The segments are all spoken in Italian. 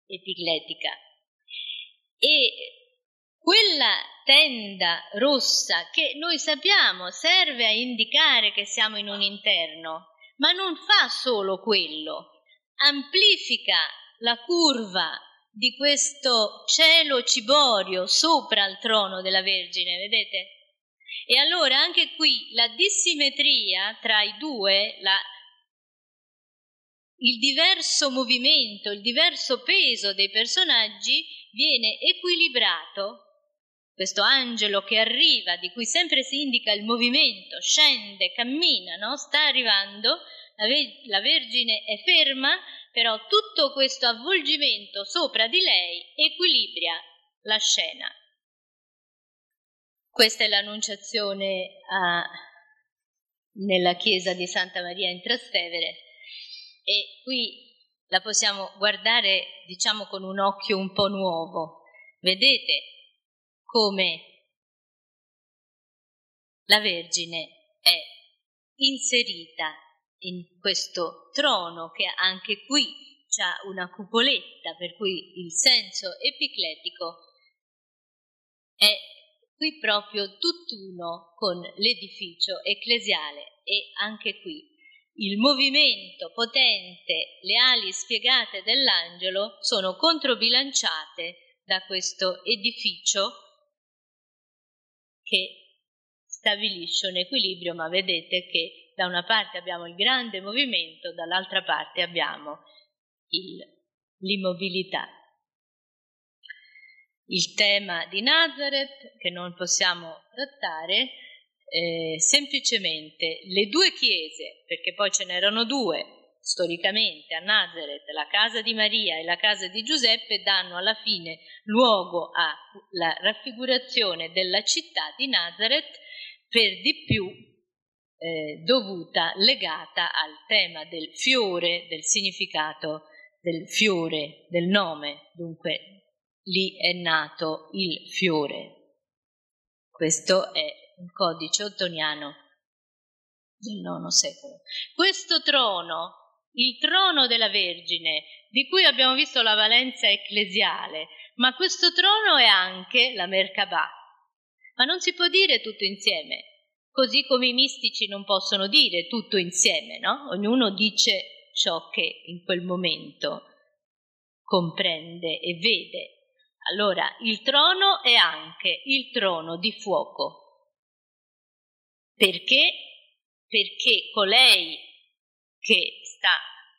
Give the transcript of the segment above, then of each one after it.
epicletica. E quella tenda rossa che noi sappiamo serve a indicare che siamo in un interno, ma non fa solo quello, amplifica la curva di questo cielo ciborio sopra il trono della Vergine, vedete? E allora anche qui la dissimmetria tra i due, il diverso movimento, il diverso peso dei personaggi viene equilibrato. Questo angelo che arriva, di cui sempre si indica il movimento, scende, cammina, no? Sta arrivando, la Vergine è ferma, però tutto questo avvolgimento sopra di lei equilibra la scena. Questa è l'Annunciazione nella chiesa di Santa Maria in Trastevere, e qui la possiamo guardare, diciamo, con un occhio un po' nuovo. Vedete come la Vergine è inserita in questo trono, che anche qui ha una cupoletta, per cui il senso epicletico è qui proprio tutt'uno con l'edificio ecclesiale. E anche qui il movimento potente, le ali spiegate dell'angelo sono controbilanciate da questo edificio che stabilisce un equilibrio, ma vedete che da una parte abbiamo il grande movimento, dall'altra parte abbiamo l'immobilità. Il tema di Nazareth, che non possiamo trattare, semplicemente le due chiese, perché poi ce n'erano due storicamente a Nazareth, la casa di Maria e la casa di Giuseppe, danno alla fine luogo alla raffigurazione della città di Nazareth, per di più legata al tema del fiore, del significato del fiore, del nome. Dunque lì è nato il fiore. Questo è un codice ottoniano del IX secolo. Questo trono, il trono della Vergine, di cui abbiamo visto la valenza ecclesiale, ma questo trono è anche la Merkabah. Ma non si può dire tutto insieme, così come i mistici non possono dire tutto insieme, no? Ognuno dice ciò che in quel momento comprende e vede. Allora, il trono è anche il trono di fuoco. Perché? Perché colei che sta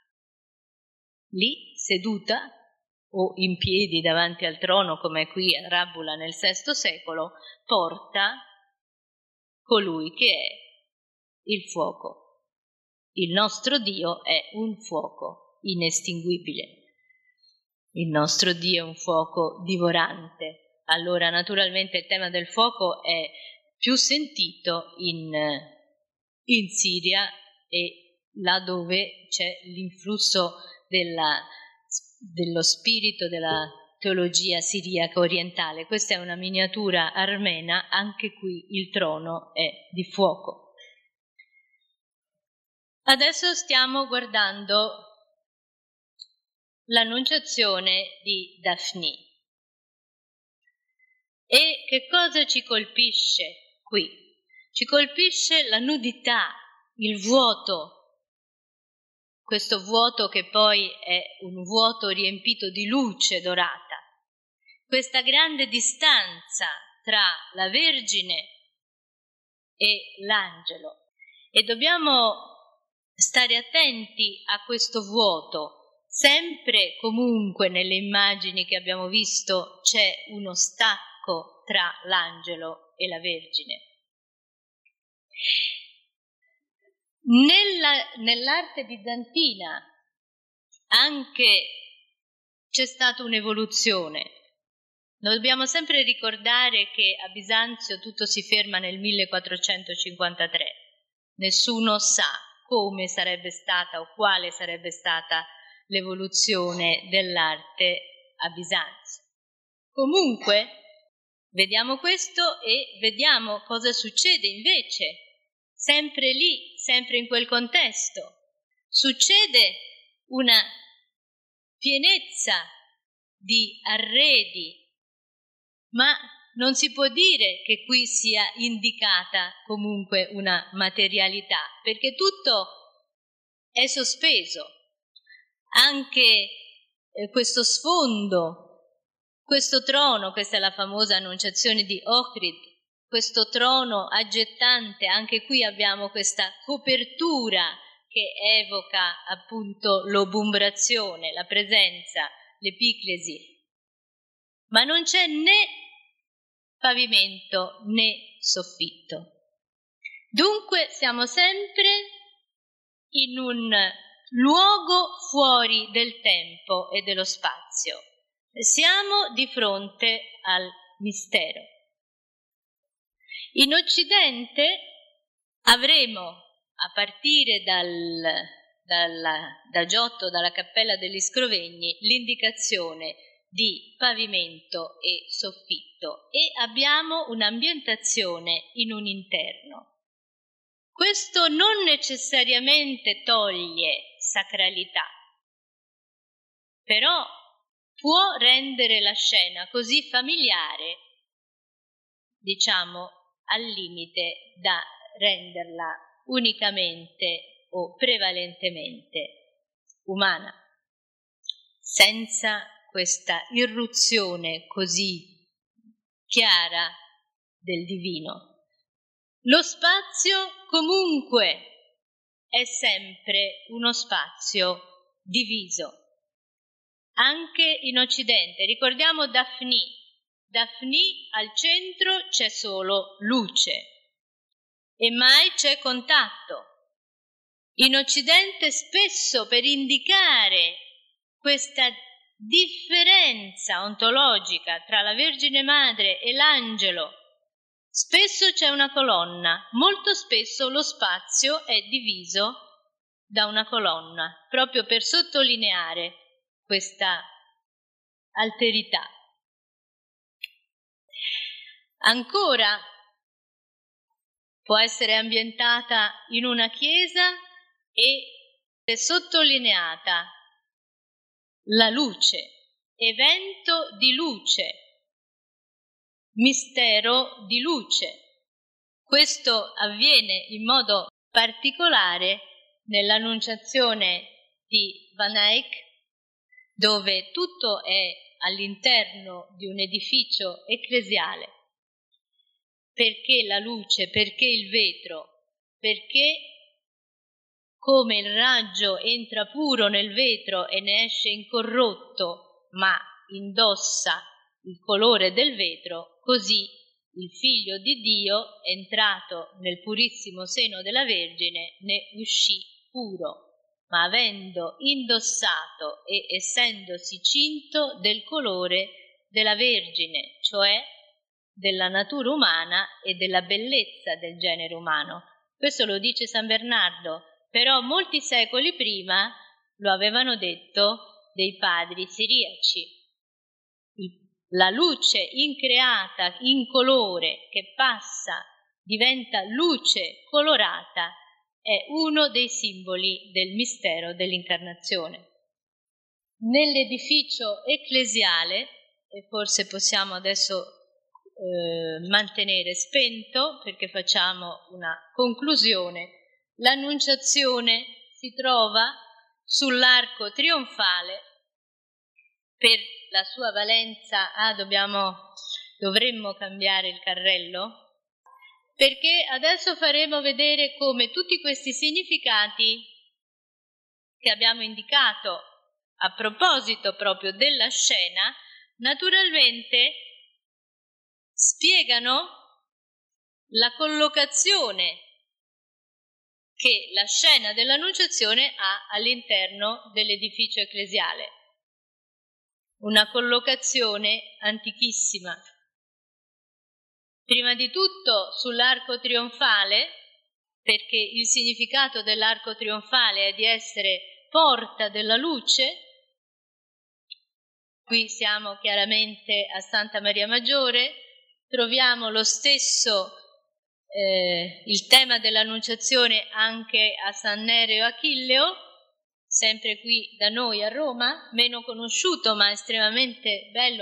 lì seduta o in piedi davanti al trono, come qui a Rabbula nel VI secolo, porta colui che è il fuoco. Il nostro Dio è un fuoco inestinguibile. Il nostro Dio è un fuoco divorante. Allora, naturalmente, il tema del fuoco è più sentito in Siria e là dove c'è l'influsso dello spirito della teologia siriaca orientale. Questa è una miniatura armena, anche qui il trono è di fuoco. Adesso stiamo guardando l'Annunciazione di Daphne. E che cosa ci colpisce qui? Ci colpisce la nudità, il vuoto, questo vuoto che poi è un vuoto riempito di luce dorata, questa grande distanza tra la Vergine e l'angelo. E dobbiamo stare attenti a questo vuoto. Sempre, comunque, nelle immagini che abbiamo visto c'è uno stacco tra l'angelo e la Vergine. Nell'arte bizantina anche c'è stata un'evoluzione. Dobbiamo sempre ricordare che a Bisanzio tutto si ferma nel 1453. Nessuno sa come sarebbe stata o quale sarebbe stata l'evoluzione dell'arte a Bisanzio. Comunque, vediamo questo e vediamo cosa succede invece, sempre lì, sempre in quel contesto. Succede una pienezza di arredi, ma non si può dire che qui sia indicata comunque una materialità, perché tutto è sospeso. Anche questo sfondo, questo trono, questa è la famosa annunciazione di Ohrid, questo trono aggettante, anche qui abbiamo questa copertura che evoca appunto l'obumbrazione, la presenza, l'epiclesi, ma non c'è né pavimento né soffitto. Dunque siamo sempre in un luogo fuori del tempo e dello spazio. Siamo di fronte al mistero. In Occidente avremo, a partire da Giotto, dalla Cappella degli Scrovegni, l'indicazione di pavimento e soffitto e abbiamo un'ambientazione in un interno. Questo non necessariamente toglie sacralità, però può rendere la scena così familiare, diciamo, al limite da renderla unicamente o prevalentemente umana, senza questa irruzione così chiara del divino. Lo spazio comunque è sempre uno spazio diviso, anche in Occidente. Ricordiamo Daphne. Daphne, al centro c'è solo luce e mai c'è contatto. In Occidente spesso per indicare questa differenza ontologica tra la Vergine Madre e l'angelo, spesso c'è una colonna, molto spesso lo spazio è diviso da una colonna, proprio per sottolineare questa alterità. Ancora può essere ambientata in una chiesa e è sottolineata la luce, evento di luce, mistero di luce. Questo avviene in modo particolare nell'Annunciazione di Van Eyck, dove tutto è all'interno di un edificio ecclesiale. Perché la luce? Perché il vetro? Perché come il raggio entra puro nel vetro e ne esce incorrotto, ma indossa il colore del vetro, così il Figlio di Dio, entrato nel purissimo seno della Vergine, ne uscì puro, ma avendo indossato e essendosi cinto del colore della Vergine, cioè della natura umana e della bellezza del genere umano. Questo lo dice San Bernardo, però molti secoli prima lo avevano detto dei padri siriaci. La luce increata, incolore, che passa, diventa luce colorata, è uno dei simboli del mistero dell'incarnazione. Nell'edificio ecclesiale, e forse possiamo adesso mantenere spento perché facciamo una conclusione, l'Annunciazione si trova sull'arco trionfale. Per la sua valenza, dovremmo cambiare il carrello, perché adesso faremo vedere come tutti questi significati che abbiamo indicato a proposito proprio della scena, naturalmente spiegano la collocazione che la scena dell'Annunciazione ha all'interno dell'edificio ecclesiale. Una collocazione antichissima. Prima di tutto sull'arco trionfale, perché il significato dell'arco trionfale è di essere porta della luce. Qui siamo chiaramente a Santa Maria Maggiore, troviamo lo stesso il tema dell'Annunciazione anche a San Nereo Achilleo, sempre qui da noi a Roma, meno conosciuto ma estremamente bello,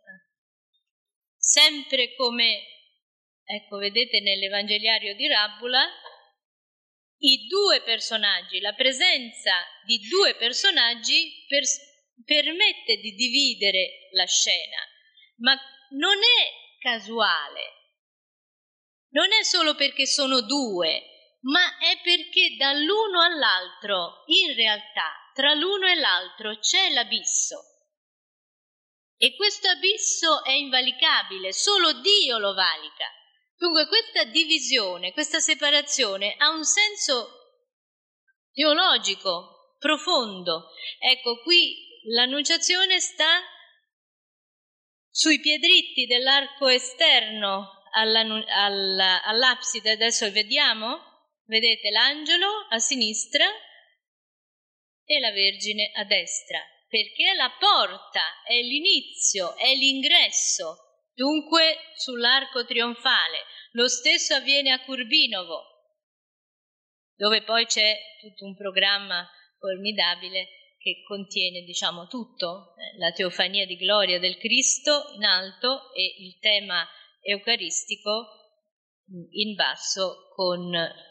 sempre come, ecco, vedete nell'Evangeliario di Rabbula, i due personaggi, la presenza di due personaggi permette di dividere la scena, ma non è casuale, non è solo perché sono due, ma è perché dall'uno all'altro, in realtà, tra l'uno e l'altro c'è l'abisso. E questo abisso è invalicabile, solo Dio lo valica. Dunque questa divisione, questa separazione ha un senso teologico profondo. Ecco, qui l'Annunciazione sta sui piedritti dell'arco esterno all'abside, adesso vediamo. Vedete l'angelo a sinistra e la Vergine a destra, perché è la porta, è l'inizio, è l'ingresso, dunque sull'arco trionfale. Lo stesso avviene a Curbinovo, dove poi c'è tutto un programma formidabile che contiene, diciamo, tutto, la teofania di gloria del Cristo in alto e il tema eucaristico in basso con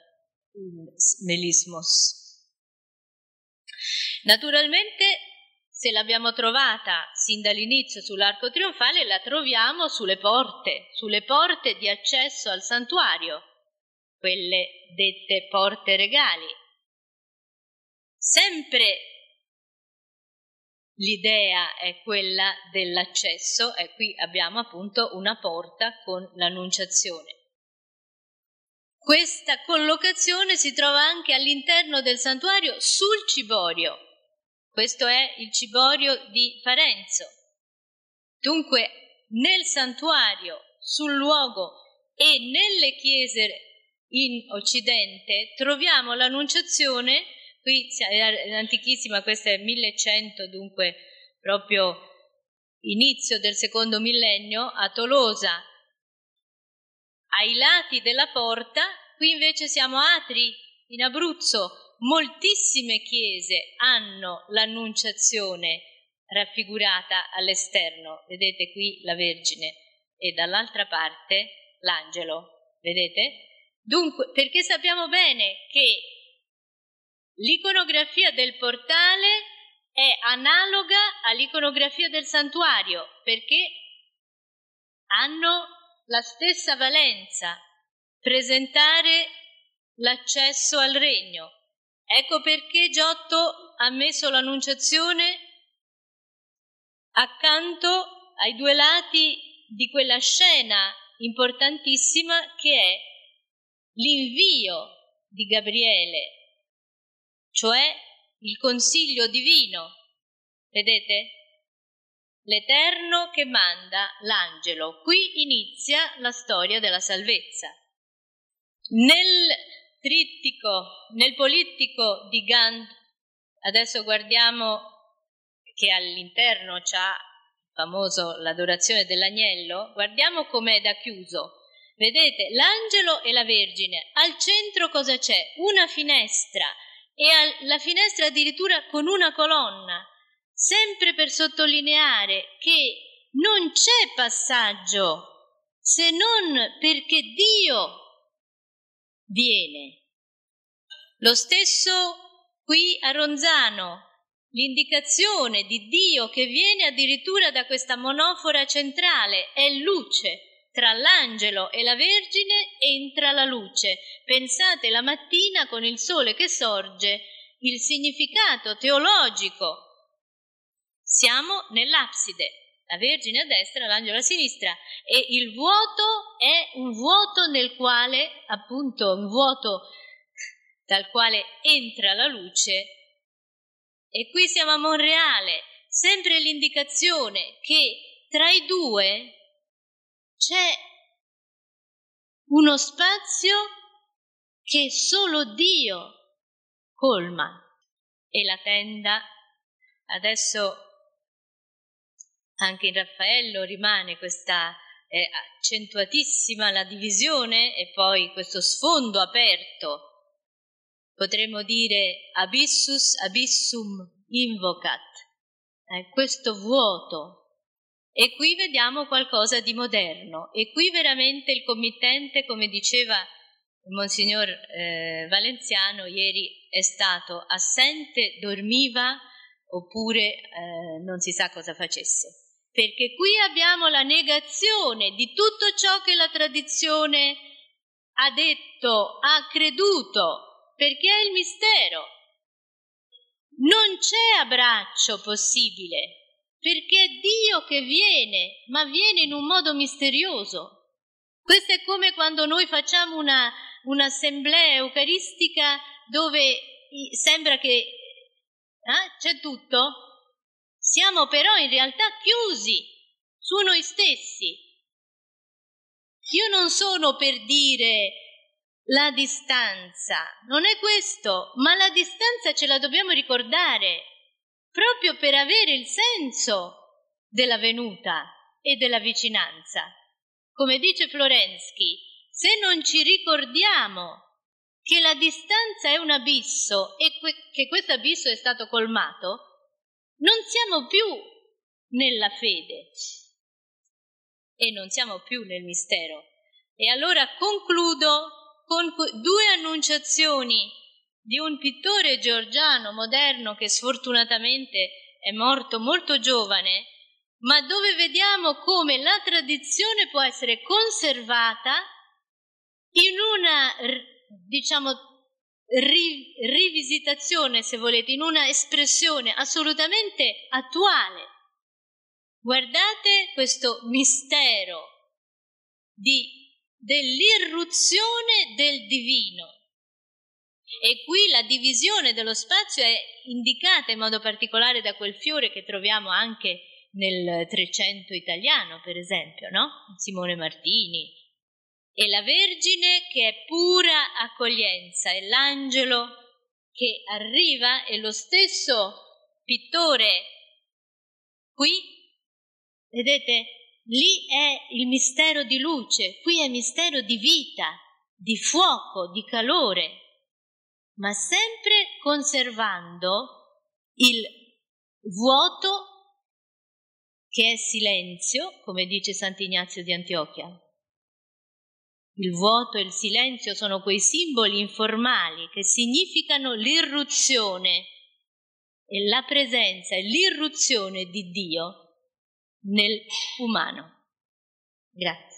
melismos. Naturalmente, se l'abbiamo trovata sin dall'inizio sull'arco trionfale, la troviamo sulle porte di accesso al santuario, quelle dette porte regali. Sempre l'idea è quella dell'accesso, e qui abbiamo appunto una porta con l'Annunciazione. Questa collocazione si trova anche all'interno del santuario sul ciborio. Questo è il ciborio di Parenzo. Dunque, nel santuario, sul luogo e nelle chiese in Occidente troviamo l'Annunciazione, qui è antichissima, questa è 1100, dunque proprio inizio del secondo millennio, a Tolosa, ai lati della porta. Qui invece siamo a Atri, in Abruzzo. Moltissime chiese hanno l'Annunciazione raffigurata all'esterno. Vedete qui la Vergine e dall'altra parte l'angelo, vedete? Dunque, perché sappiamo bene che l'iconografia del portale è analoga all'iconografia del santuario, perché hanno la stessa valenza, presentare l'accesso al regno. Ecco perché Giotto ha messo l'Annunciazione accanto ai due lati di quella scena importantissima che è l'invio di Gabriele, cioè il consiglio divino. Vedete? L'Eterno che manda l'angelo. Qui inizia la storia della salvezza. Nel trittico, nel polittico di Gand, adesso guardiamo che all'interno c'ha famoso l'adorazione dell'agnello, guardiamo com'è da chiuso. Vedete l'angelo e la Vergine, al centro cosa c'è? Una finestra, e la finestra addirittura con una colonna, sempre per sottolineare che non c'è passaggio se non perché Dio viene. Lo stesso qui a Ronzano, l'indicazione di Dio che viene addirittura da questa monofora centrale, è luce. Tra l'angelo e la Vergine entra la luce. Pensate la mattina con il sole che sorge, il significato teologico. Siamo nell'abside, la Vergine a destra, l'angelo a sinistra, e il vuoto è un vuoto nel quale, appunto, un vuoto dal quale entra la luce. E qui siamo a Monreale, sempre l'indicazione che tra i due c'è uno spazio che solo Dio colma. E la tenda, adesso anche in Raffaello rimane questa accentuatissima la divisione e poi questo sfondo aperto potremmo dire abyssus abyssum invocat, questo vuoto. E qui vediamo qualcosa di moderno, e qui veramente il committente, come diceva il Monsignor Valenziano ieri, è stato assente, dormiva oppure non si sa cosa facesse, perché qui abbiamo la negazione di tutto ciò che la tradizione ha detto, ha creduto, perché è il mistero. Non c'è abbraccio possibile, perché è Dio che viene, ma viene in un modo misterioso. Questo è come quando noi facciamo un'assemblea eucaristica dove sembra che c'è tutto, siamo però in realtà chiusi su noi stessi. Io non sono per dire la distanza, non è questo, ma la distanza ce la dobbiamo ricordare proprio per avere il senso della venuta e della vicinanza. Come dice Florensky, se non ci ricordiamo che la distanza è un abisso e che questo abisso è stato colmato, non siamo più nella fede e non siamo più nel mistero. E allora concludo con due annunciazioni di un pittore georgiano moderno che sfortunatamente è morto molto giovane, ma dove vediamo come la tradizione può essere conservata in una, rivisitazione, se volete, in una espressione assolutamente attuale. Guardate questo mistero dell'irruzione del divino. E qui la divisione dello spazio è indicata in modo particolare da quel fiore che troviamo anche nel Trecento italiano, per esempio, no? Simone Martini. E la Vergine che è pura accoglienza, e l'angelo che arriva, e lo stesso pittore qui, vedete, lì è il mistero di luce, qui è mistero di vita, di fuoco, di calore, ma sempre conservando il vuoto che è silenzio, come dice Sant'Ignazio di Antiochia. Il vuoto e il silenzio sono quei simboli informali che significano l'irruzione e la presenza e l'irruzione di Dio nel umano. Grazie.